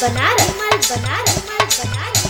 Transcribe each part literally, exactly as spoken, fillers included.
बनारस विमल बनारस विमल बनारस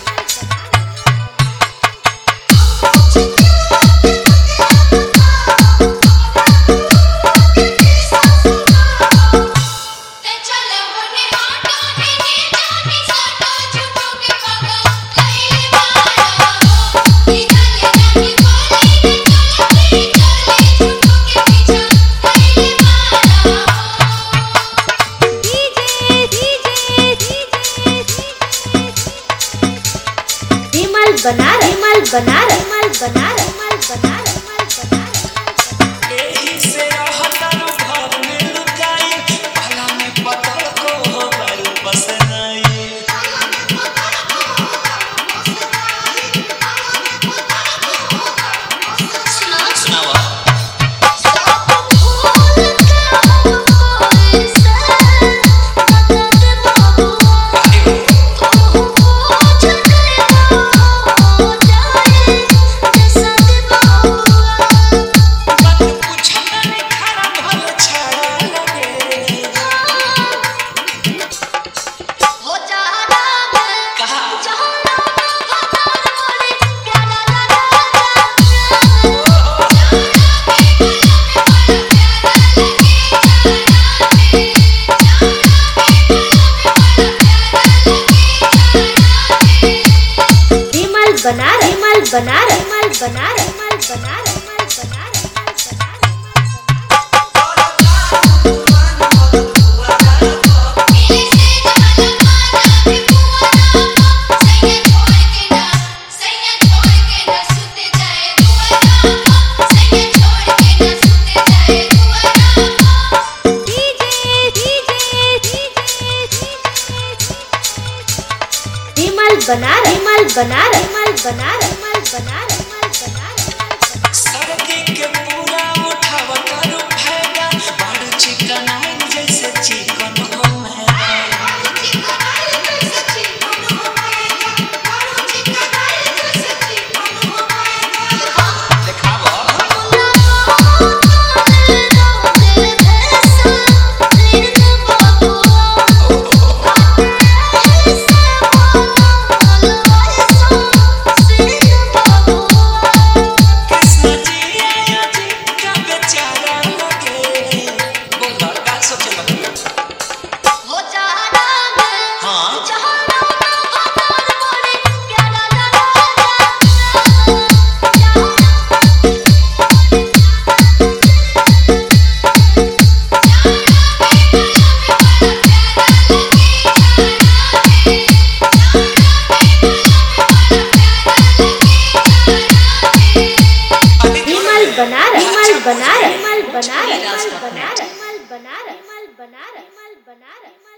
बनारस विमल बनारस विमल बनारस विमल बनारस विमल बनारस एही से रहतारू घर में लुकाई भला में पकड़ को हो गल बस नहीं सुना सुनावा बनारस विमल बनारस विमल बनारस विमल बनारस विमल बनारस बनारस विमल बनारस विमल बनारस विमल बनारस विमल बनारस सरदी के पूरा उठावा करू फायदा बाड़ चिकन आइन जैसे चिकन हो महंगा बाड़ चिकन आइन जैसे चिकन हो महंगा बाड़ चिकन आइन जैसे चिकन हो महंगा दिखावा बनारस विमल बनारस विमल बनारस विमल बनारस विमल बनारस विमल बनारस विमल बनारस